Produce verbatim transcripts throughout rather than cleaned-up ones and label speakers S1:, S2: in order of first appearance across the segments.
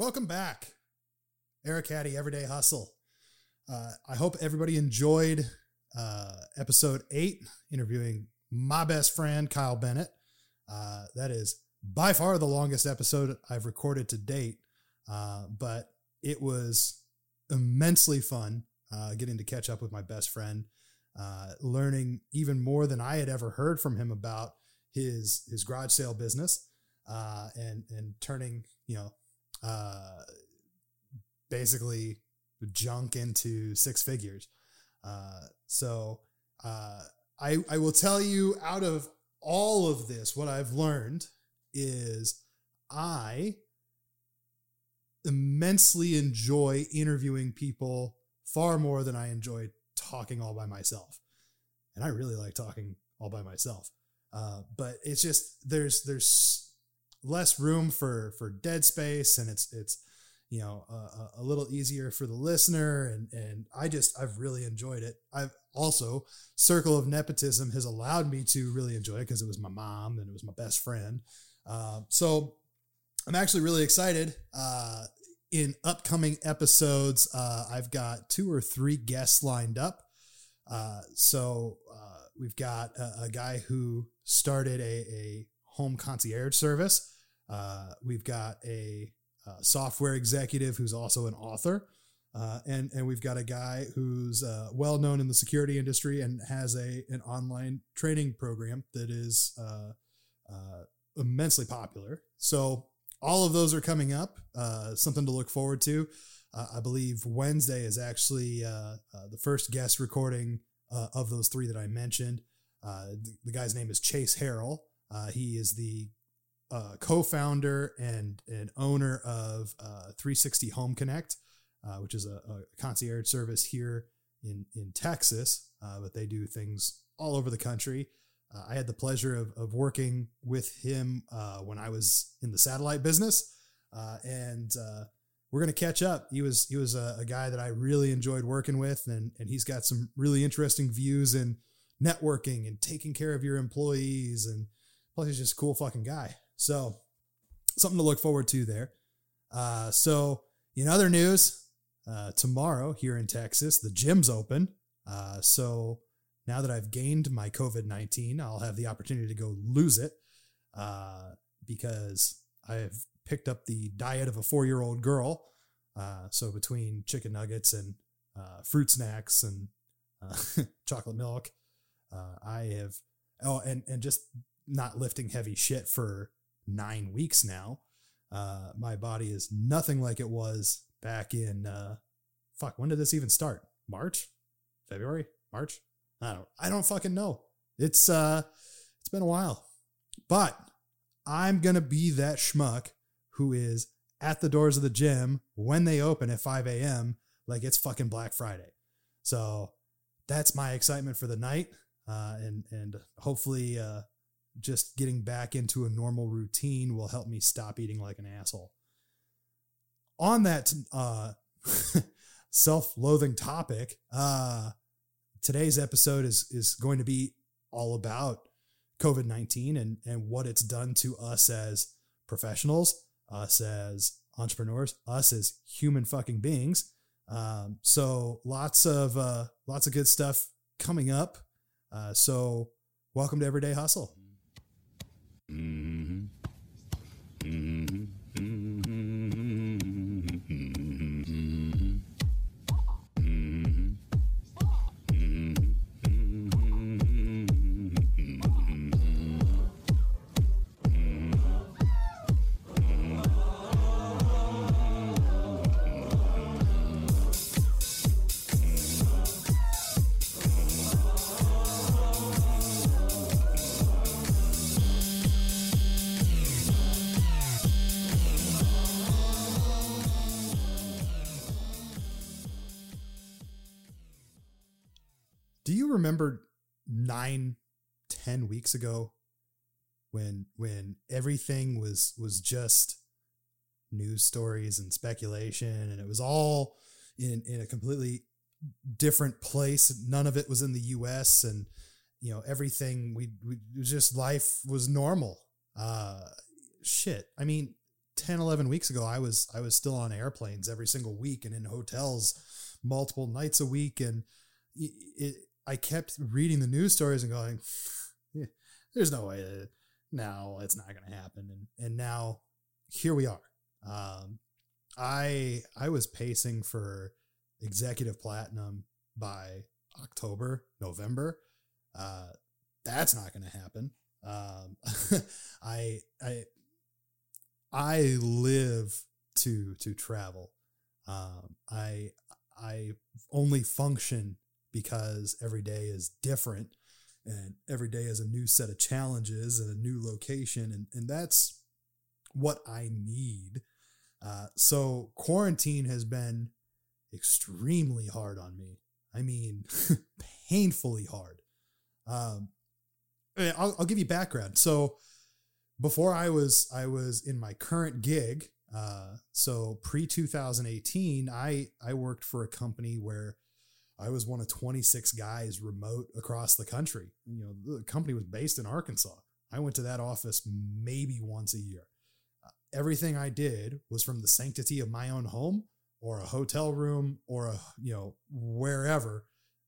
S1: Welcome back, Eric Caddy, Everyday Hustle. Uh, I hope everybody enjoyed uh, episode eight, interviewing my best friend, Kyle Bennett. Uh, that is by far the longest episode I've recorded to date, uh, but it was immensely fun uh, getting to catch up with my best friend, uh, learning even more than I had ever heard from him about his his garage sale business, uh, and and turning, you know, uh, basically junk into six figures. Uh, so, uh, I, I will tell you, out of all of this, what I've learned is I immensely enjoy interviewing people far more than I enjoy talking all by myself. And I really like talking all by myself. Uh, but it's just, there's, there's less room for, for dead space, and it's, it's, you know, a, a little easier for the listener. And, and I just, I've really enjoyed it. I've also, circle of nepotism has allowed me to really enjoy it because it was my mom and it was my best friend. Uh, so I'm actually really excited. Uh, in upcoming episodes, uh, I've got two or three guests lined up. Uh, so uh, we've got a, a guy who started a, a home concierge service. Uh, we've got a, a software executive who's also an author. Uh, and, and we've got a guy who's uh, well known in the security industry and has a an online training program that is uh, uh, immensely popular. So all of those are coming up, uh, something to look forward to. Uh, I believe Wednesday is actually uh, uh, the first guest recording uh, of those three that I mentioned. Uh, the, the guy's name is Chase Harrell. Uh, he is the uh, co-founder and, and owner of uh, three sixty Home Connect, uh, which is a, a concierge service here in, in Texas, uh, but they do things all over the country. Uh, I had the pleasure of, of working with him uh, when I was in the satellite business, uh, and uh, we're going to catch up. He was he was a, a guy that I really enjoyed working with, and, and he's got some really interesting views in networking and taking care of your employees, and plus he's just a cool fucking guy. So something to look forward to there. Uh, so in other news, uh, tomorrow here in Texas, the gym's open. Uh, so now that I've gained my COVID nineteen, I'll have the opportunity to go lose it, uh, because I've picked up the diet of a four-year-old girl. Uh, so between chicken nuggets and uh, fruit snacks and uh, chocolate milk, uh, I have, oh, and, and just not lifting heavy shit for nine weeks now. Uh, my body is nothing like it was back in, uh, fuck, when did this even start? March? February? March? I don't, I don't fucking know. It's, uh, it's been a while, but I'm going to be that schmuck who is at the doors of the gym when they open at five a.m. like it's fucking Black Friday. So that's my excitement for the night. Uh, and, and hopefully, uh, just getting back into a normal routine will help me stop eating like an asshole. On that, uh, self-loathing topic, uh, today's episode is, is going to be all about COVID nineteen and, and what it's done to us as professionals, us as entrepreneurs, us as human fucking beings. Um, so lots of, uh, lots of good stuff coming up. Uh, so welcome to Everyday Hustle.
S2: Mm-hmm. Mm-hmm. Mm-hmm. Mm-hmm.
S1: Do you remember nine, ten weeks ago when, when everything was, was just news stories and speculation, and it was all in, in a completely different place. None of it was in the U S, and, you know, everything we, we it was just, life was normal. Uh, shit. I mean, ten, eleven weeks ago, I was, I was still on airplanes every single week and in hotels multiple nights a week. And it, it I kept reading the news stories and going, yeah, there's no way that now it's not going to happen. And, and now here we are. Um, I, I was pacing for executive platinum by October, November. Uh, that's not going to happen. Um, I, I, I live to, to travel. Um, I, I only function because every day is different and every day is a new set of challenges and a new location. And, and that's what I need. Uh, so quarantine has been extremely hard on me. I mean, painfully hard. Um, I'll, I'll give you background. So before I was, I was in my current gig. Uh, so pre two thousand eighteen, I, I worked for a company where I was one of twenty-six guys remote across the country. You know, the company was based in Arkansas. I went to that office maybe once a year. Uh, everything I did was from the sanctity of my own home or a hotel room or a, you know, wherever,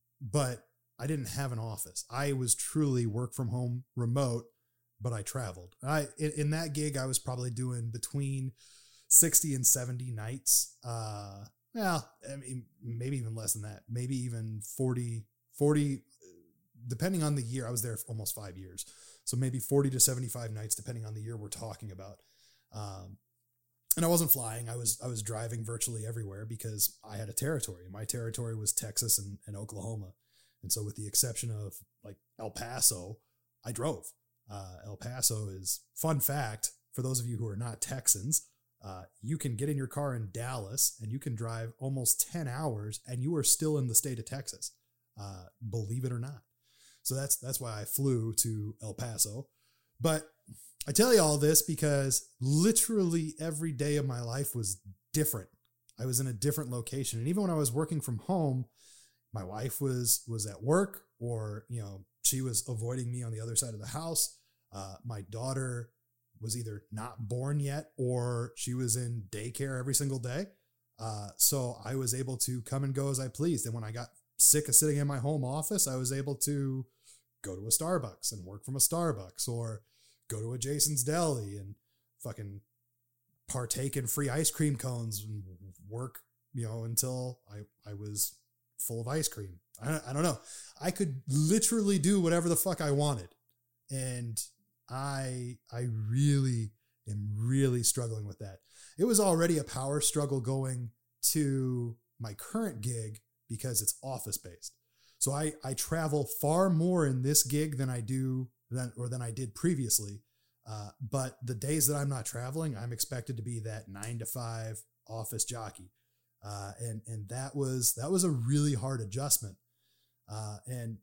S1: but I didn't have an office. I was truly work from home remote, but I traveled. I, in, in that gig, I was probably doing between sixty and seventy nights. Uh, well, I mean, maybe even less than that, maybe even forty, forty, depending on the year. I was there for almost five years. So maybe forty to seventy-five nights, depending on the year we're talking about. Um, and I wasn't flying. I was, I was driving virtually everywhere because I had a territory. My territory was Texas and, and Oklahoma. And so with the exception of like El Paso, I drove. Uh, El Paso is, fun fact, for those of you who are not Texans, uh, you can get in your car in Dallas and you can drive almost ten hours and you are still in the state of Texas, uh, believe it or not. So that's, that's why I flew to El Paso. But I tell you all this because literally every day of my life was different. I was in a different location. And even when I was working from home, my wife was, was at work, or, you know, she was avoiding me on the other side of the house. Uh, my daughter was either not born yet or she was in daycare every single day. Uh, so I was able to come and go as I pleased. And when I got sick of sitting in my home office, I was able to go to a Starbucks and work from a Starbucks, or go to a Jason's Deli and fucking partake in free ice cream cones and work, you know, until I, I was full of ice cream. I, I don't know. I could literally do whatever the fuck I wanted. And I, I really am really struggling with that. It was already a power struggle going to my current gig because it's office based. So I, I travel far more in this gig than I do than, or than I did previously. Uh, but the days that I'm not traveling, I'm expected to be that nine to five office jockey. Uh, and, and that was, that was a really hard adjustment. Uh, and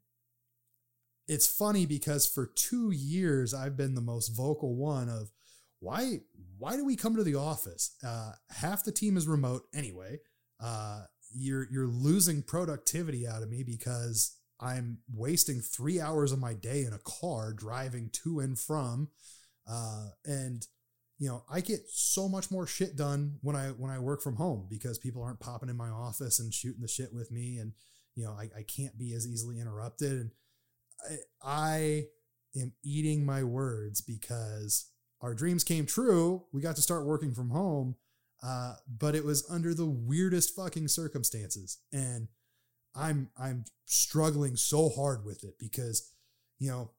S1: it's funny because for two years, I've been the most vocal one of why, why do we come to the office? Uh, half the team is remote anyway. Uh, you're, you're losing productivity out of me because I'm wasting three hours of my day in a car driving to and from, uh, and you know, I get so much more shit done when I, when I work from home because people aren't popping in my office and shooting the shit with me. And, you know, I, I can't be as easily interrupted. And I, I am eating my words because our dreams came true. We got to start working from home. Uh, but it was under the weirdest fucking circumstances. And I'm, I'm struggling so hard with it because, you know,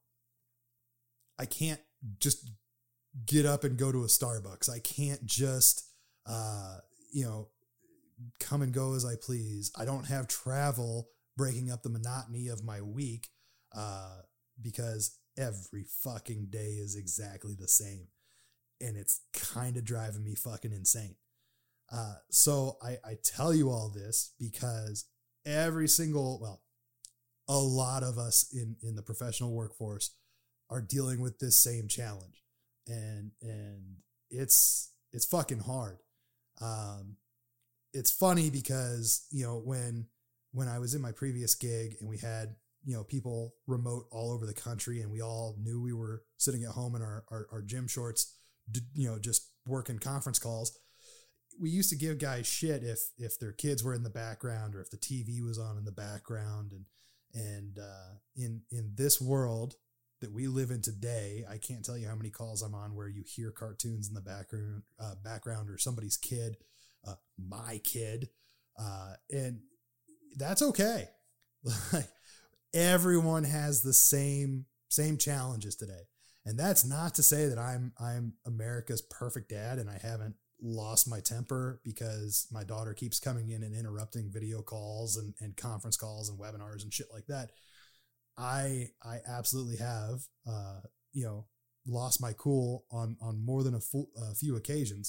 S1: I can't just get up and go to a Starbucks. I can't just, uh, you know, come and go as I please. I don't have travel breaking up the monotony of my week, uh, because every fucking day is exactly the same. And it's kind of driving me fucking insane. Uh, so I, I tell you all this because every single, well, a lot of us in, in the professional workforce are dealing with this same challenge. And, and it's, it's fucking hard. Um, it's funny because, you know, when, when I was in my previous gig and we had, you know, people remote all over the country and we all knew we were sitting at home in our, our, our gym shorts, you know, just working conference calls, we used to give guys shit if if their kids were in the background or if the T V was on in the background. And and uh, in in this world that we live in today, I can't tell you how many calls I'm on where you hear cartoons in the background, uh, background or somebody's kid, uh, my kid, uh, and that's okay. Like everyone has the same same challenges today, and that's not to say that I'm I'm America's perfect dad and I haven't lost my temper because my daughter keeps coming in and interrupting video calls and, and conference calls and webinars and shit like that. I, I absolutely have, uh, you know, lost my cool on, on more than a, full, a few occasions.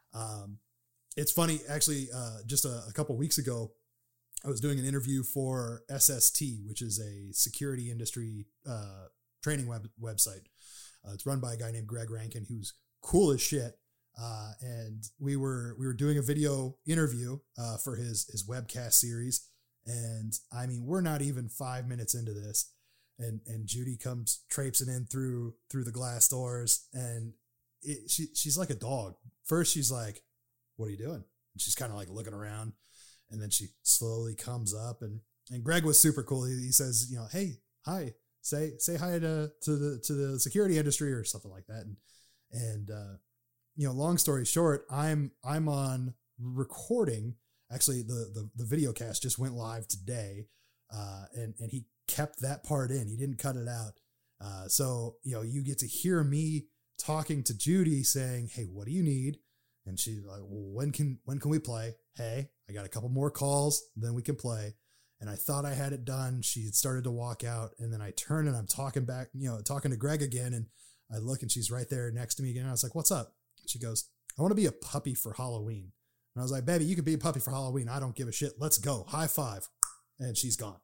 S1: Um, it's funny, actually, uh, just a, a couple weeks ago, I was doing an interview for S S T, which is a security industry, uh, training web website. Uh, it's run by a guy named Greg Rankin, who's cool as shit. Uh, and we were, we were doing a video interview, uh, for his, his webcast series. And I mean, we're not even five minutes into this. And, and Judy comes traipsing in through, through the glass doors. And it, she, she's like a dog. First, she's like, "What are you doing?" And she's kind of like looking around. And then she slowly comes up, and, and Greg was super cool. He, he says, you know, "Hey, hi, say, say hi to, to the, to the security industry," or something like that. And, and, uh, you know, long story short, I'm, I'm on recording. Actually, the, the, the video cast just went live today. Uh, and, and he kept that part in, he didn't cut it out. Uh, so, you know, you get to hear me talking to Judy saying, "Hey, what do you need?" And she's like, "Well, when can, when can we play? Hey, I got a couple more calls, then we can play." And I thought I had it done. She had started to walk out, and then I turn and I'm talking back, you know, talking to Greg again. And I look and she's right there next to me again. I was like, "What's up?" She goes, "I want to be a puppy for Halloween." And I was like, "Baby, you can be a puppy for Halloween. I don't give a shit. Let's go. High five." And she's gone.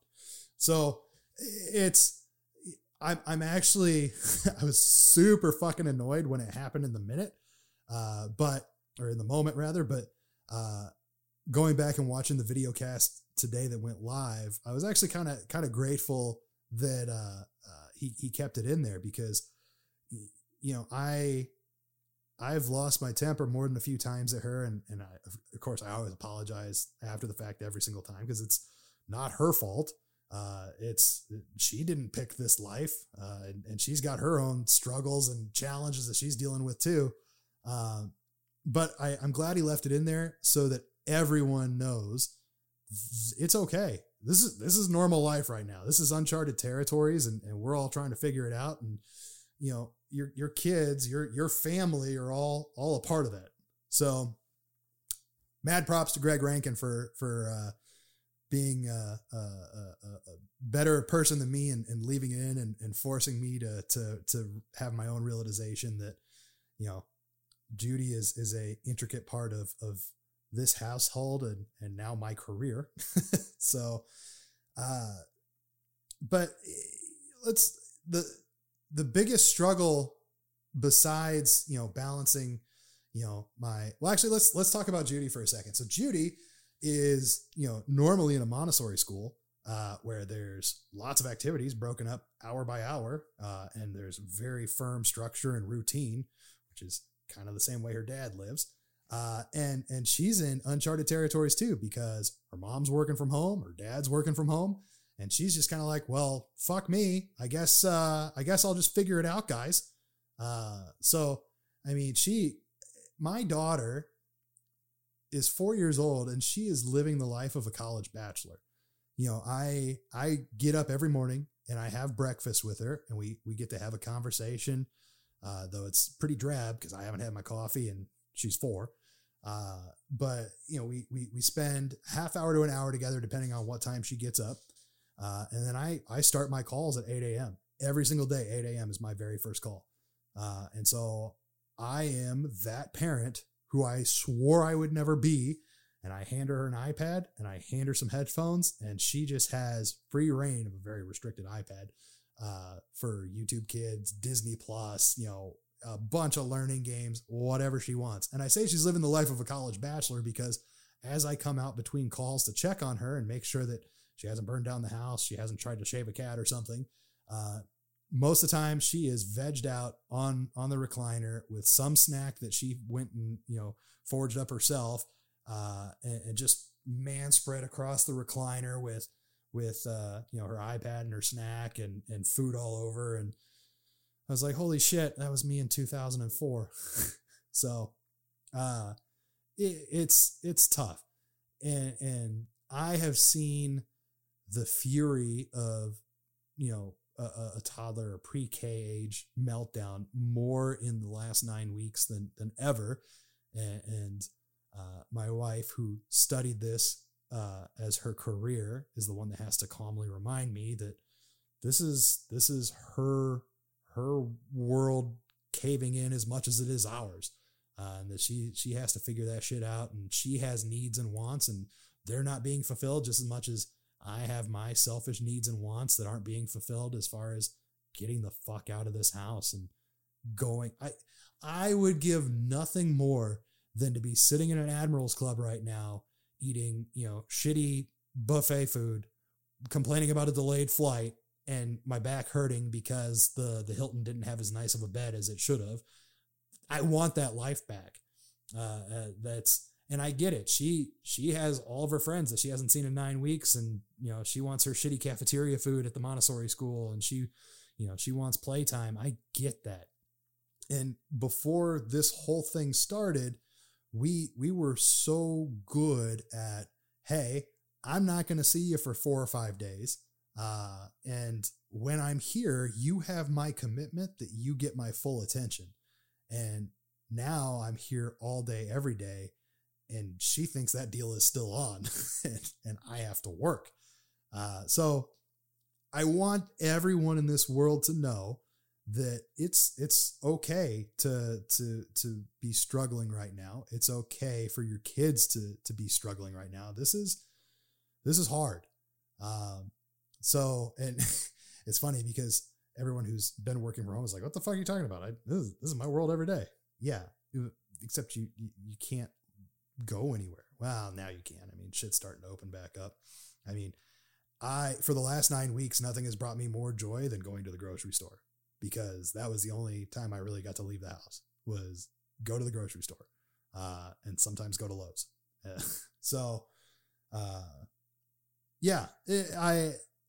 S1: So it's, I'm, I'm actually, I was super fucking annoyed when it happened in the minute, uh, but, or in the moment rather, but, uh, going back and watching the video cast today that went live, I was actually kind of, kind of grateful that, uh, uh, he, he kept it in there because, you know, I, I've lost my temper more than a few times at her. And, and I, of course, I always apologize after the fact every single time because it's not her fault. Uh, it's, she didn't pick this life. Uh, and, and she's got her own struggles and challenges that she's dealing with too. Um, but I, I'm glad he left it in there so that everyone knows it's okay. This is, this is normal life right now. This is uncharted territories, and, and we're all trying to figure it out. And, you know, your, your kids, your, your family are all, all a part of that. So mad props to Greg Rankin for, for, uh, being a, a, a, a better person than me and, and leaving it in and, and forcing me to, to, to have my own realization that, you know, Judy is, is a intricate part of, of this household and, and now my career. So, uh, but let's, the, the biggest struggle besides, you know, balancing, you know, my, well, actually let's, let's talk about Judy for a second. So Judy is, you know, normally in a Montessori school, uh, where there's lots of activities broken up hour by hour. Uh, and there's very firm structure and routine, which is kind of the same way her dad lives. Uh, and, and she's in uncharted territories too, because her mom's working from home, her dad's working from home. And she's just kind of like, well, fuck me. I guess, uh, I guess I'll just figure it out, guys. Uh, so, I mean, she, my daughter is four years old and she is living the life of a college bachelor. You know, I, I get up every morning and I have breakfast with her and we, we get to have a conversation. Uh, though it's pretty drab because I haven't had my coffee and she's four. Uh, but you know, we, we, we spend half hour to an hour together, depending on what time she gets up. Uh, and then I, I start my calls at eight a.m. every single day. eight a.m. is my very first call. Uh, and so I am that parent who I swore I would never be. And I hand her an iPad and I hand her some headphones and she just has free reign of a very restricted iPad, uh, for YouTube Kids, Disney Plus, you know, a bunch of learning games, whatever she wants. And I say she's living the life of a college bachelor because as I come out between calls to check on her and make sure that she hasn't burned down the house, she hasn't tried to shave a cat or something, uh, most of the time she is vegged out on, on the recliner with some snack that she went and, you know, foraged up herself, uh, and, and just man spread across the recliner with, with, uh, you know, her iPad and her snack and, and food all over. And I was like, holy shit, that was me in two thousand four. So, uh, it, it's, it's tough. And, and I have seen the fury of, you know, a, a toddler or pre-K age meltdown more in the last nine weeks than, than ever. And, and uh, my wife, who studied this uh, as her career, is the one that has to calmly remind me that this is, this is her, her world caving in as much as it is ours. Uh, and that she, she has to figure that shit out, and she has needs and wants, and they're not being fulfilled just as much as I have my selfish needs and wants that aren't being fulfilled as far as getting the fuck out of this house and going. I, I would give nothing more than to be sitting in an Admiral's Club right now, eating, you know, shitty buffet food, complaining about a delayed flight, and my back hurting because the, the Hilton didn't have as nice of a bed as it should have. I want that life back. Uh, uh, that's, and I get it. She, she has all of her friends that she hasn't seen in nine weeks. And, you know, she wants her shitty cafeteria food at the Montessori school, and she, you know, she wants playtime. I get that. And before this whole thing started, we, we were so good at, hey, I'm not going to see you for four or five days. Uh, and when I'm here, you have my commitment that you get my full attention. And now I'm here all day, every day. And she thinks that deal is still on and, and I have to work. Uh, so I want everyone in this world to know that it's, it's okay to, to, to be struggling right now. It's okay for your kids to, to be struggling right now. This is, this is hard. Um, so, and it's funny because everyone who's been working from home is like, what the fuck are you talking about? I, this is, this is my world every day. Yeah. Except you, you, you can't go anywhere. Well, now you can. I mean, shit's starting to open back up. I mean, I, for the last nine weeks, nothing has brought me more joy than going to the grocery store, because that was the only time I really got to leave the house, was go to the grocery store, uh, and sometimes go to Lowe's. Uh, so, uh, yeah, it, I,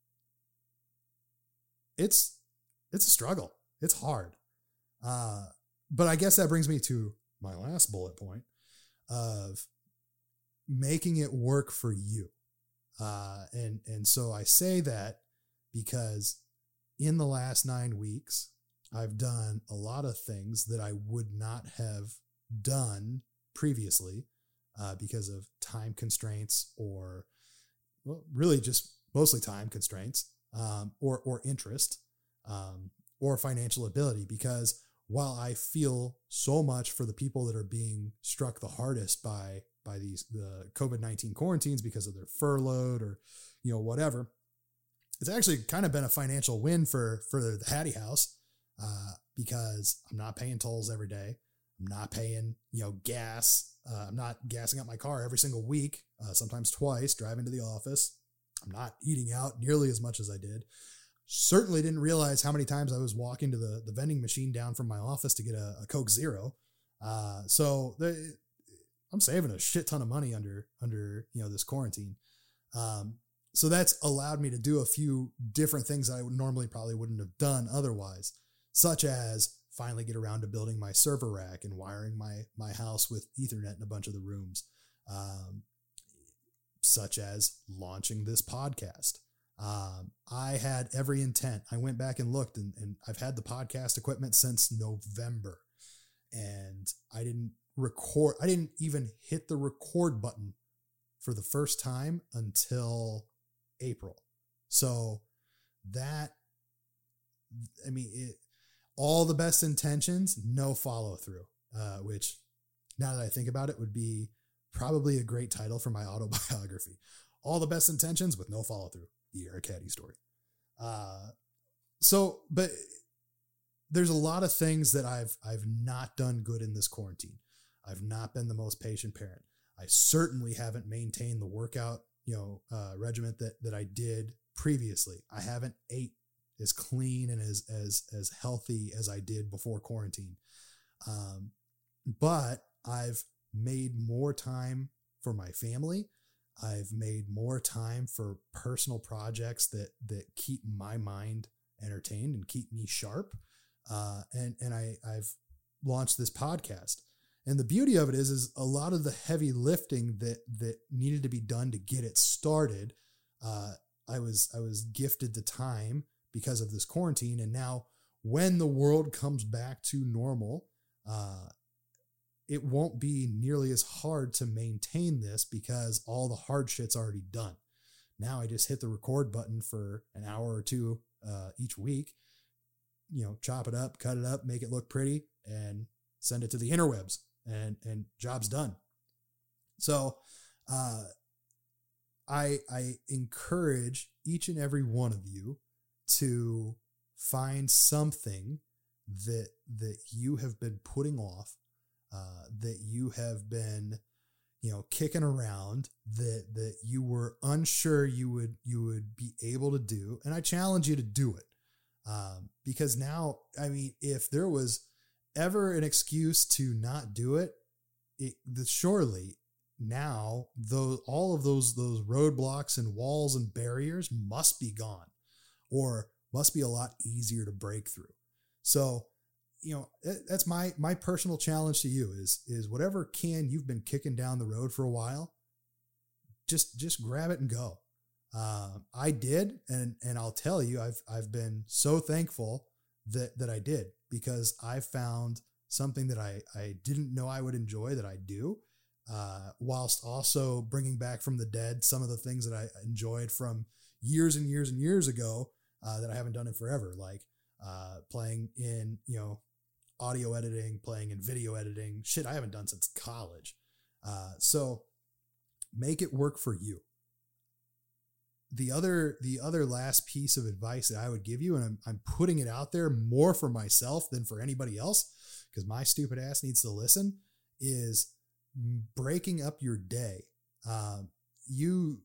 S1: it's, it's a struggle. It's hard. Uh, but I guess that brings me to my last bullet point of making it work for you. Uh, and, and so I say that because in the last nine weeks, I've done a lot of things that I would not have done previously, uh, because of time constraints, or, well, really just mostly time constraints, um, or, or interest, um, or financial ability. Because while I feel so much for the people that are being struck the hardest by, by these, the COVID nineteen quarantines because of their furloughed or, you know, whatever, it's actually kind of been a financial win for, for the Hattie house, uh, because I'm not paying tolls every day. I'm not paying, you know, gas. Uh, I'm not gassing up my car every single week, uh, sometimes twice, driving to the office. I'm not eating out nearly as much as I did. Certainly didn't realize how many times I was walking to the, the vending machine down from my office to get a, a Coke Zero. Uh, so the, I'm saving a shit ton of money under, under, you know, this quarantine. Um, so that's allowed me to do a few different things that I would normally probably wouldn't have done otherwise, such as finally get around to building my server rack and wiring my, my house with Ethernet in a bunch of the rooms, um, such as launching this podcast. Um, I had every intent. I went back and looked, and, and I've had the podcast equipment since November, and I didn't record. I didn't even hit the record button for the first time until April. So that, I mean, it, all the best intentions, no follow through, uh, which now that I think about it would be probably a great title for my autobiography. All the best intentions with no follow through. The Eric Hattie story. Uh, so, but there's a lot of things that I've, I've not done good in this quarantine. I've not been the most patient parent. I certainly haven't maintained the workout, you know, uh, regiment that, that I did previously. I haven't ate as clean and as, as, as healthy as I did before quarantine. Um, but I've made more time for my family. I've made more time for personal projects that, that keep my mind entertained and keep me sharp. Uh, and, and I, I've launched this podcast. And the beauty of it is, is a lot of the heavy lifting that, that needed to be done to get it started. Uh, I was, I was gifted the time because of this quarantine. And now when the world comes back to normal, uh, it won't be nearly as hard to maintain this because all the hard shit's already done. Now I just hit the record button for an hour or two, uh, each week, you know, chop it up, cut it up, make it look pretty, and send it to the interwebs, and, and job's done. So, uh, I, I encourage each and every one of you to find something that, that you have been putting off, uh, that you have been, you know, kicking around, that, that you were unsure you would, you would be able to do. And I challenge you to do it. Um, because now, I mean, if there was ever an excuse to not do it, it the, surely now those, all of those, those roadblocks and walls and barriers must be gone, or must be a lot easier to break through. So, you know, that's my, my personal challenge to you is, is whatever can you've been kicking down the road for a while, just, just grab it and go. Uh, I did. And, and I'll tell you, I've, I've been so thankful that, that I did, because I found something that I, I didn't know I would enjoy that I do, uh, whilst also bringing back from the dead some of the things that I enjoyed from years and years and years ago, uh, that I haven't done in forever. Like, uh, playing in, you know, audio editing, playing in video editing, shit I haven't done since college. Uh, so make it work for you. The other, the other last piece of advice that I would give you, and I'm, I'm putting it out there more for myself than for anybody else, because my stupid ass needs to listen, is breaking up your day. Um, you,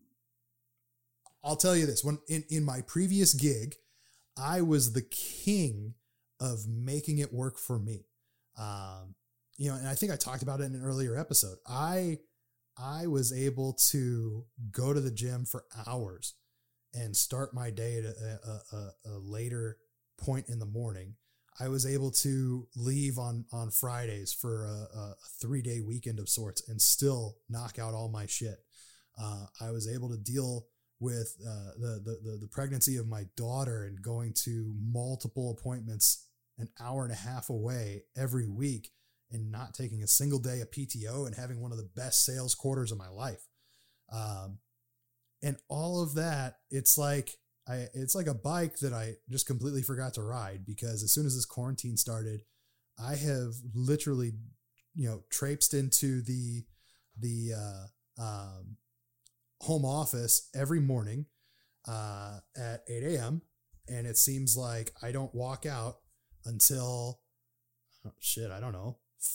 S1: I'll tell you this, when in, in my previous gig, I was the king of making it work for me. Um, you know, and I think I talked about it in an earlier episode. I, I was able to go to the gym for hours and start my day at a, a, a later point in the morning. I was able to leave on, on Fridays for a, a three day weekend of sorts and still knock out all my shit. Uh, I was able to deal with uh, the, the, the, the pregnancy of my daughter and going to multiple appointments an hour and a half away every week and not taking a single day of P T O and having one of the best sales quarters of my life. Um, and all of that, it's like, I, it's like a bike that I just completely forgot to ride, because as soon as this quarantine started, I have literally, you know, traipsed into the, the, uh, um, home office every morning, uh, at eight a.m. And it seems like I don't walk out until, oh, shit, I don't know,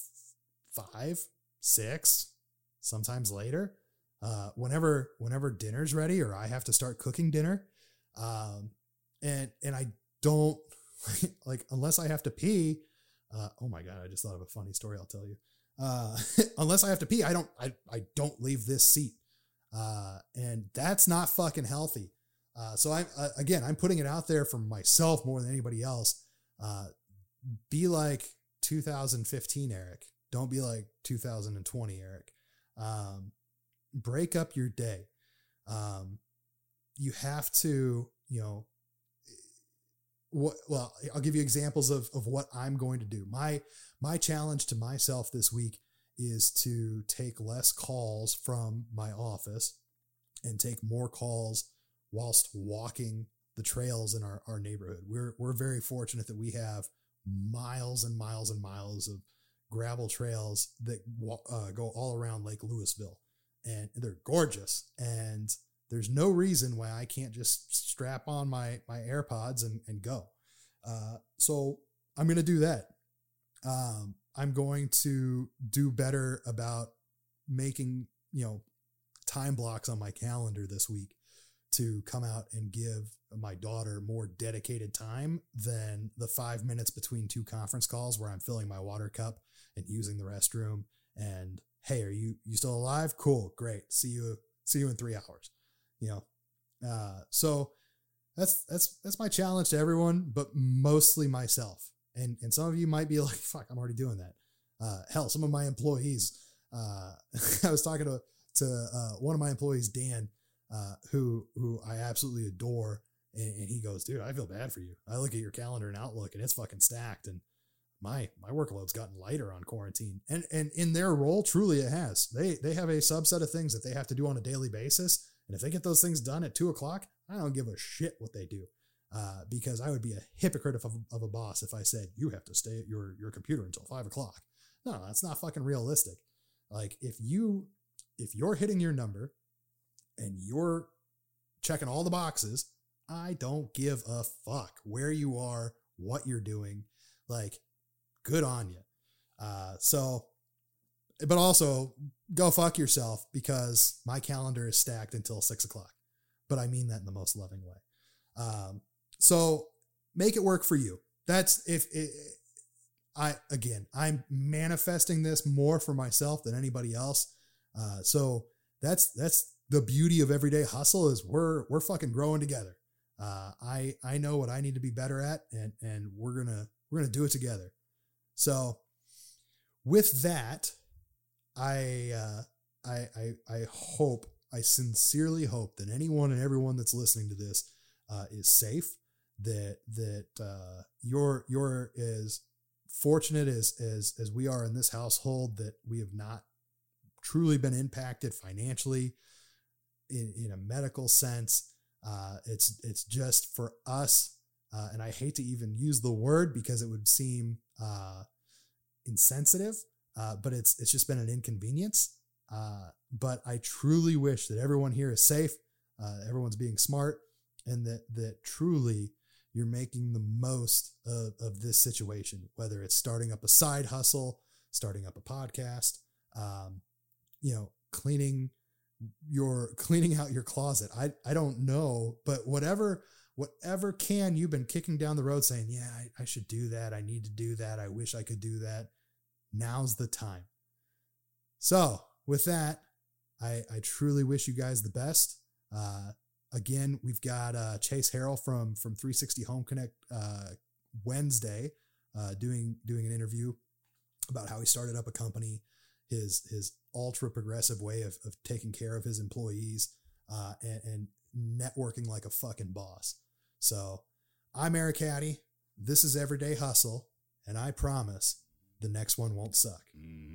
S1: five, six, sometimes later, uh, whenever, whenever dinner's ready or I have to start cooking dinner. Um, and, and I don't like, unless I have to pee, uh, oh my God, I just thought of a funny story. I'll tell you, uh, unless I have to pee, I don't, I, I don't leave this seat. Uh, and that's not fucking healthy. Uh, so I'm, uh, again, I'm putting it out there for myself more than anybody else. Uh, be like two thousand fifteen Eric. Don't be like two thousand twenty Eric. Um, break up your day. Um, you have to, you know, what, well, I'll give you examples of, of what I'm going to do. My, my challenge to myself this week is to take less calls from my office and take more calls whilst walking the trails in our, our neighborhood. We're, we're very fortunate that we have miles and miles and miles of gravel trails that uh, go all around Lake Louisville, and they're gorgeous. And there's no reason why I can't just strap on my, my AirPods and, and go. Uh, so I'm going to do that. Um, I'm going to do better about making, you know, time blocks on my calendar this week to come out and give my daughter more dedicated time than the five minutes between two conference calls where I'm filling my water cup and using the restroom and, hey, are you, you still alive? Cool. Great. See you, see you in three hours, you know? Uh, so that's, that's, that's my challenge to everyone, but mostly myself. And, and some of you might be like, fuck, I'm already doing that. Uh, hell, some of my employees, uh, I was talking to, to, uh, one of my employees, Dan, uh, who, who I absolutely adore. And, and he goes, dude, I feel bad for you. I look at your calendar and Outlook and it's fucking stacked. And my, my workload's gotten lighter on quarantine. And, and in their role, truly it has. They, they have a subset of things that they have to do on a daily basis. And if they get those things done at two o'clock, I don't give a shit what they do. Uh, because I would be a hypocrite of, of a boss if I said, you have to stay at your, your computer until five o'clock. No, that's not fucking realistic. Like if you, if you're hitting your number and you're checking all the boxes, I don't give a fuck where you are, what you're doing. Like, good on you. Uh, so, but also go fuck yourself because my calendar is stacked until six o'clock. But I mean that in the most loving way. Um, so make it work for you. That's if it, I, again, I'm manifesting this more for myself than anybody else. Uh, so that's, that's the beauty of everyday hustle is we're, we're fucking growing together. Uh, I, I know what I need to be better at and, and we're going to, we're going to do it together. So with that, I, uh, I, I, I hope, I sincerely hope that anyone and everyone that's listening to this, uh, is safe, that, that, uh, you're, you're as fortunate as, as, as we are in this household, that we have not truly been impacted financially in, in a medical sense. Uh, it's, it's just for us. Uh, and I hate to even use the word because it would seem, uh, insensitive. Uh, but it's, it's just been an inconvenience. Uh, but I truly wish that everyone here is safe. Uh, everyone's being smart and that, that truly you're making the most of, of this situation, whether it's starting up a side hustle, starting up a podcast, um, you know, cleaning your, cleaning out your closet. I, I don't know, but whatever, whatever can you've been kicking down the road saying, yeah, I, I should do that. I need to do that. I wish I could do that. Now's the time. So with that, I, I truly wish you guys the best. Uh, again, we've got uh, Chase Harrell from from three sixty Home Connect uh, Wednesday uh, doing doing an interview about how he started up a company, his his ultra progressive way of, of taking care of his employees uh, and, and networking like a fucking boss. So I'm Eric Hattie. This is Everyday Hustle, and I promise the next one won't suck.
S2: Mm-hmm.